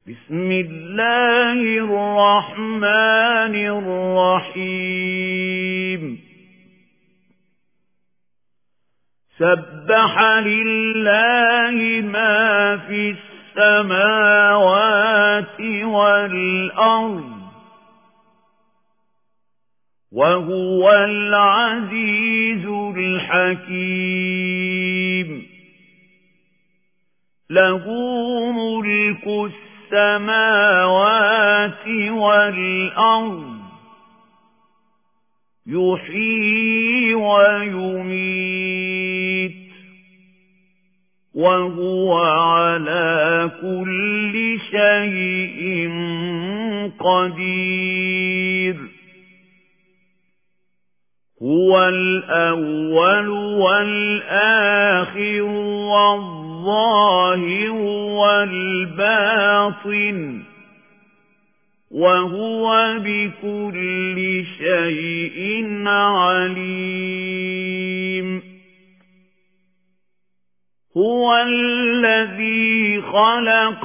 بسم الله الرحمن الرحيم سبح لله ما في السماوات والأرض وهو العزيز الحكيم له ملك السماوات والأرض يحيي ويميت وهو على كل شيء قدير هو الأول والآخر والظاهر والباطن وهو بكل شيء عليم هو الذي خلق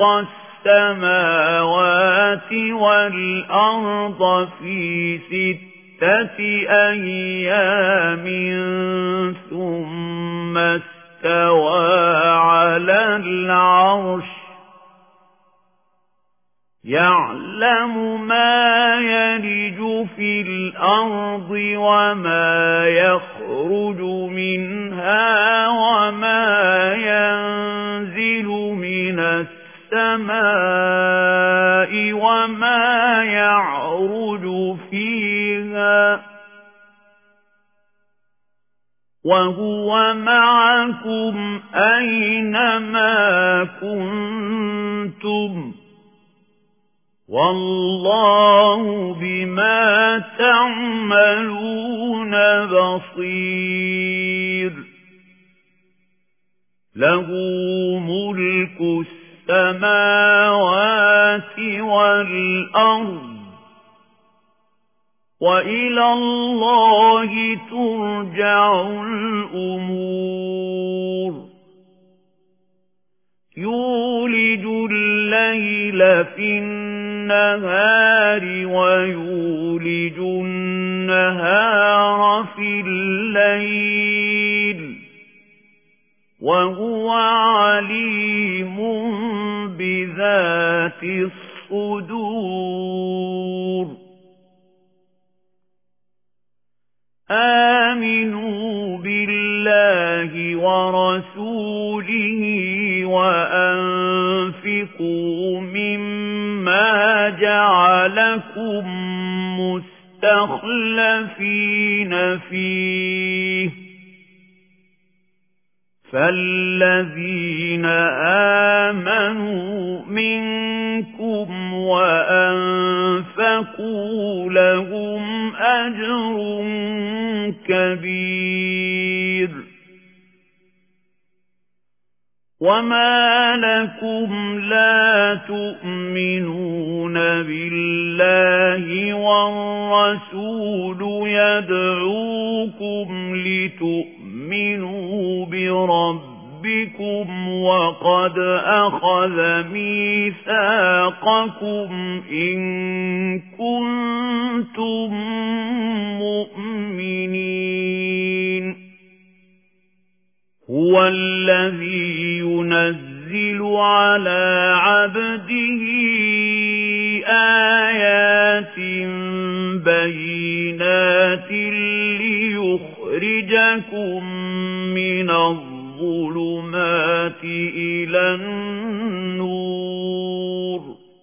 السماوات والأرض في 6 أيام ثم استوى على العرش يعلم ما يلج في الأرض وما يخرج منها وما ينزل من السماء وما يعرج فيها وهو معكم أينما كنتم والله بما تعملون بصير له ملك السماوات والأرض وإلى الله ترجع الأمور يولج الليل في النهار ويولج النهار في الليل وهو عليم بذات الصدور آمنوا بالله ورسوله وأنفقوا مما جعلكم مستخلفين فيه فالذين آمنوا منكم وأنفقوا لهم أجر كبير وما لكم لا تؤمنون بالله والرسول يدعوكم لتؤمنوا بربكم وقد أخذ ميثاقكم إن كنتم مؤمنين هو الذي ينزل على عبده آيات بينات ليخرجكم من الظلمات إلى النور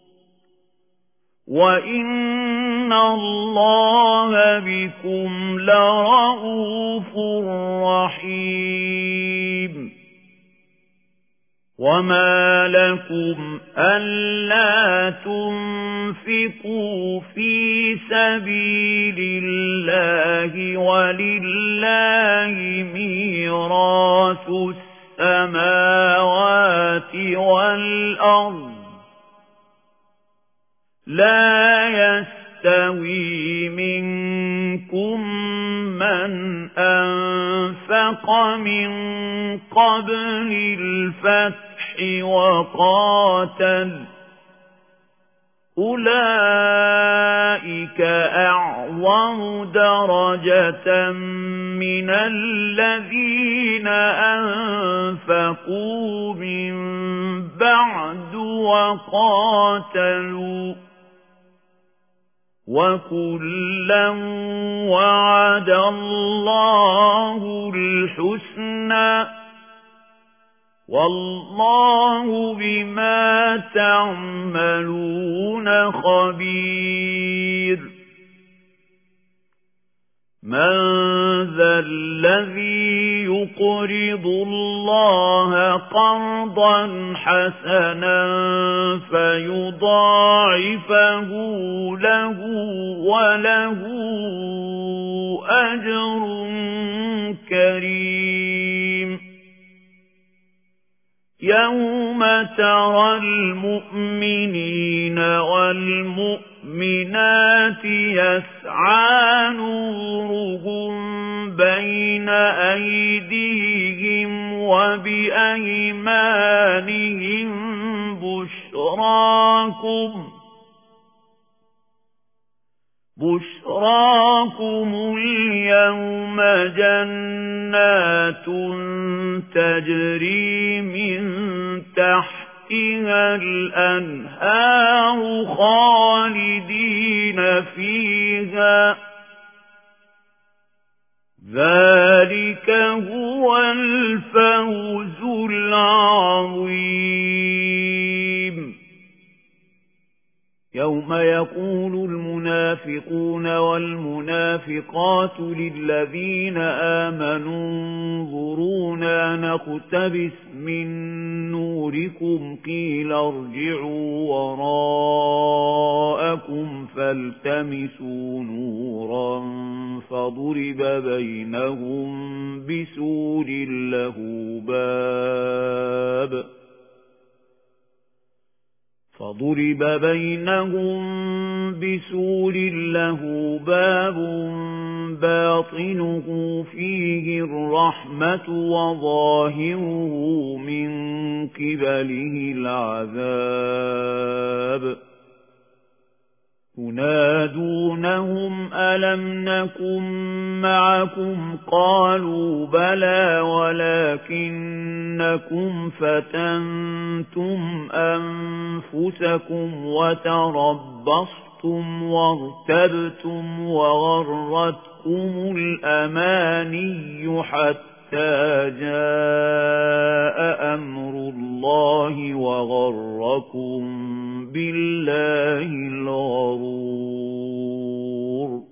وإن الله بكم لرءوف رحيم وما لكم ألا تنفقوا في سبيل الله ولله ميراث السماوات والأرض لا يستوي منكم من أنفق من قبل الفتح وقاتل أولئك أعظم درجة من الذين أنفقوا من بعد وقاتلوا وكلا وعد الله الحسنى والله بما تعملون خبير من ذا الذي يقرض الله قرضا حسنا فيضاعفه له وله أجر كريم يوم ترى المؤمنين والمؤمنات يسعى نورهم بين أيديهم وبأيمانهم بشراكم اليوم جنات تجري من تحتها الأنهار خالدين فيها ذلك هو الفوز العظيم يوم يقول المنافقون والمنافقات للذين آمنوا انظرونا نقتبس من نوركم قيل ارجعوا وراءكم فالتمسوا نورا فضرب بينهم بسور له باب باطنه فيه الرحمة وظاهره من قبله العذاب ينادونهم ألم نكن معكم قالوا بلى ولكنكم فتنتم أنفسكم وتربصتم وارتبتم وغرتكم الأماني حتى جاء أمر الله وغركم بالله الغرور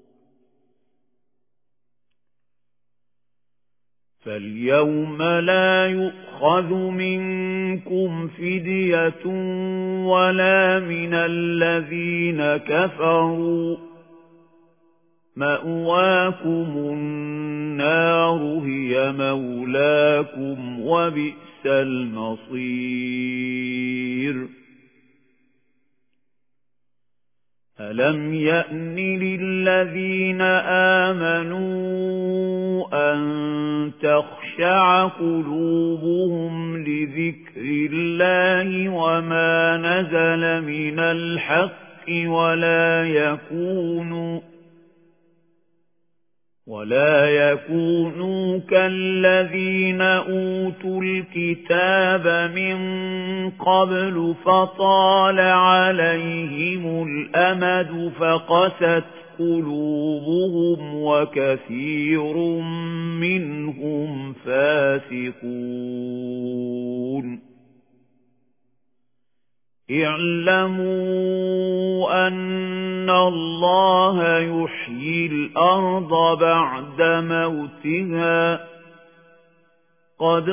فاليوم لا يؤخذ منكم فدية ولا من الذين كفروا مأواكم النار هي مولاكم وبئس المصير ألم يأن للذين آمنوا أن تخشع قلوبهم لذكر الله وما نزل من الحق ولا يكونوا كالذين أوتوا الكتاب من قبل فطال عليهم الأمد فقست قلوبهم وكثير منهم فاسقون اعلموا أن الله يحيي الأرض بعد موتها قد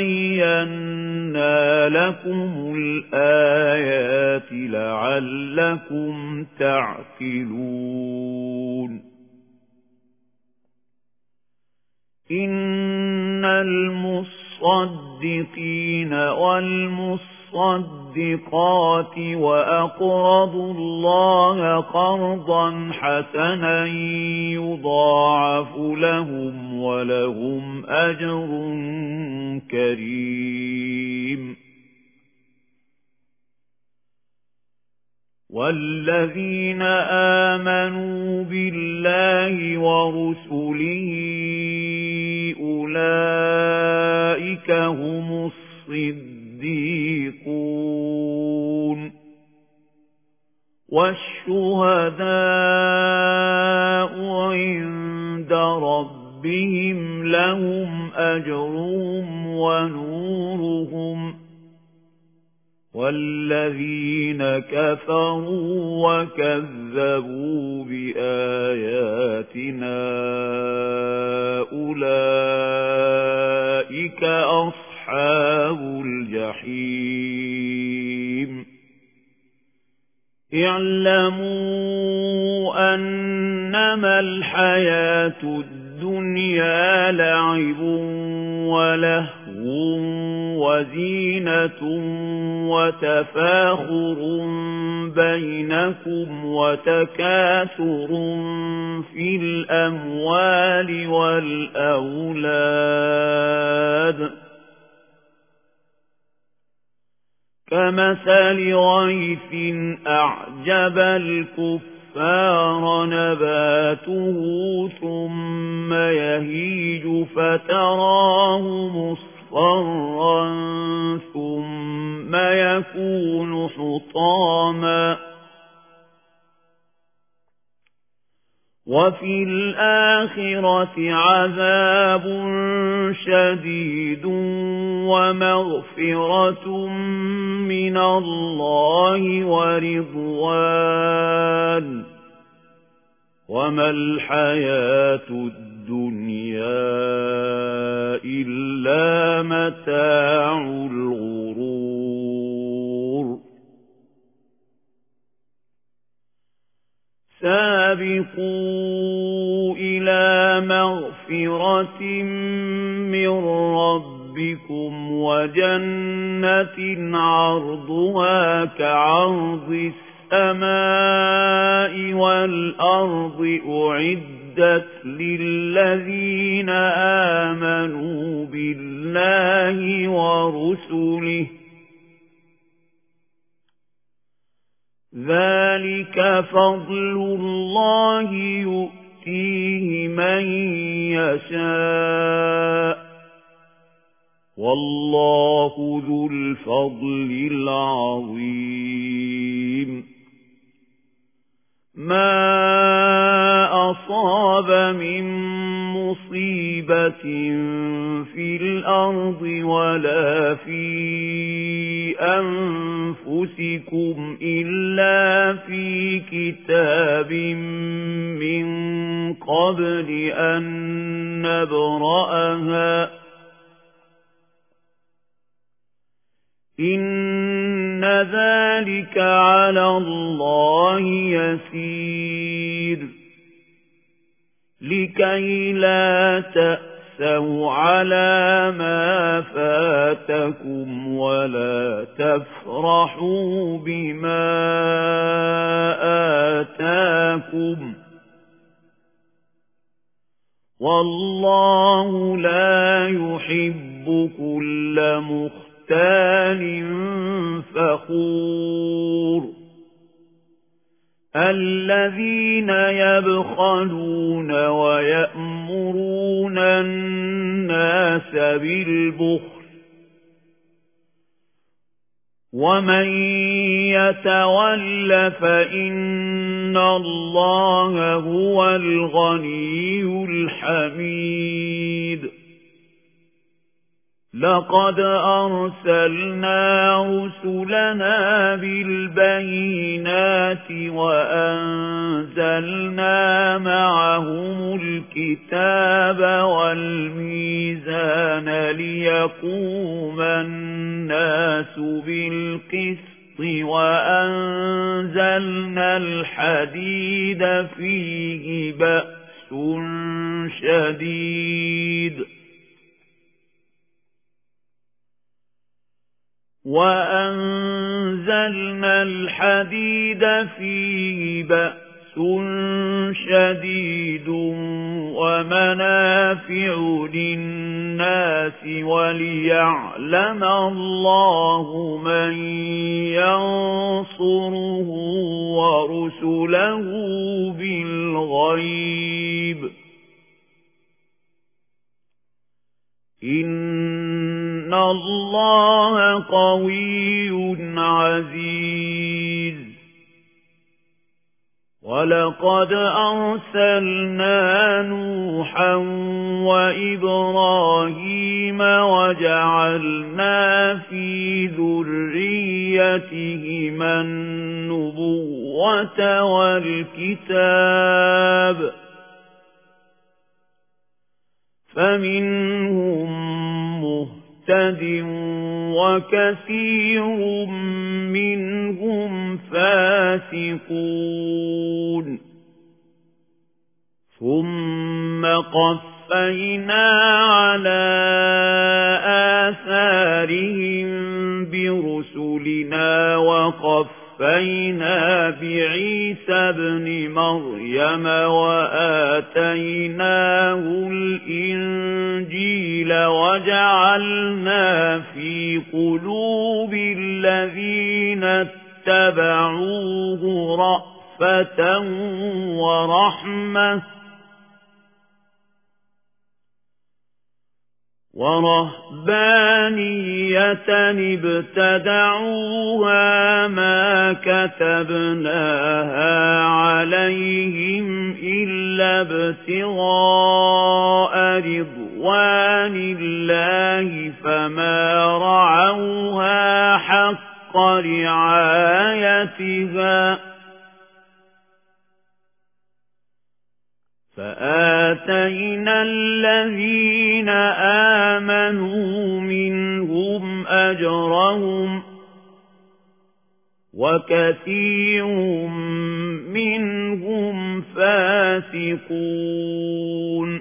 بينا لكم الآيات لعلكم تعقلون إن المصدقين والمصدقات وأقرضوا الله قرضا حسنا يضاعف لهم ولهم أجر كريم والذين آمنوا بالله ورسله أولئك هم الصديقون والشهداء عند ربهم لهم أجرهم ونورهم والذين كفروا وكذبوا بآياتنا أولئك أصحاب الجحيم اعلموا أنما الحياة الدنيا لعب ولهو وزينة وتفاخر بينكم وتكاثر في الأموال والأولاد كمثل غيث أعجب الكفار نباته ثم يهيج فتراه مصفرا ثم يكون حطاما وفي الآخرة عذاب شديد ومغفرة من الله ورضوان وما الحياة الدنيا إلا متاع الغرور سابقوا إلى مغفرة من ربكم وجنة عرضها كعرض السماء والأرض أعدت للذين آمنوا بالله ورسله ذلك فضل الله يؤتيه من يشاء والله ذو الفضل العظيم ما أصاب من مصيبة في الأرض ولا في أنفسكم إلا في كتاب من قبل أن نبرأها إن ذلك على الله يسير لكي لا تأسوا على ما فاتكم ولا تفرحوا بما آتاكم والله لا يحب كل مختال فخور الذين يبخلون ويأمرون الناس بالبخل ومن يتول فإن الله هو الغني الحميد لقد أرسلنا رسلنا بالبينات وأنزلنا معهم الكتاب والميزان ليقوم الناس بالقسط وأنزلنا الحديد فيه بأس شديد وأنزلنا الحديد فيه بأس شديد ومنافع للناس وليعلم الله من ينصره ورسله بالغيب إن الله قوي عزيز ولقد أرسلنا نوحا وإبراهيم وجعلنا في ذريتهما النبوة والكتاب فمنهم مهتد وكثير منهم فاسقون ثم قفينا على آثارهم برسلنا وقفينا بعيسى ابن مريم وآتيناه الإنجيل وجعلنا في قلوب الذين اتبعوه رأفة ورهبانية ابتدعوها ما كتبناها عليهم إلا ابتغاء رضوان الله فما رعوها حق رعايتها فآتينا الذين آمنوا منهم أجرهم وكثير منهم فاسقون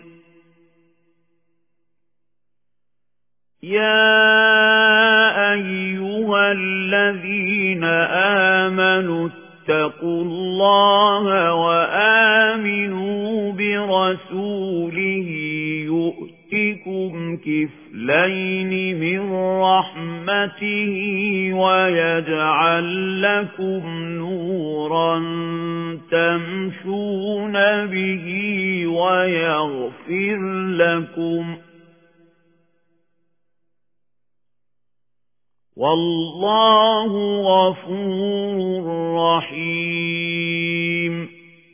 يا أيها الذين آمنوا اتقوا الله وآمنوا برسوله يؤتكم كفلين من رحمته ويجعل لكم نورا تمشون به ويغفر لكم والله غفور رحيم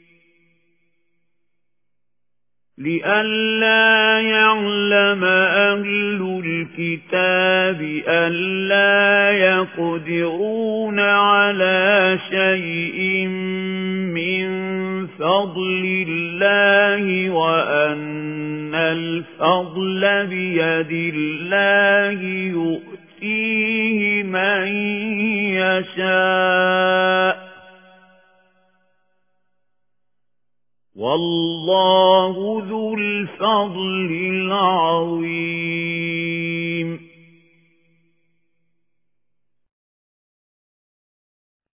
لئلا يعلم أهل الكتاب ألا يقدرون على شيء من فضل الله وأن الفضل بيد الله يؤتيه من يشاء والله ذو الفضل العظيم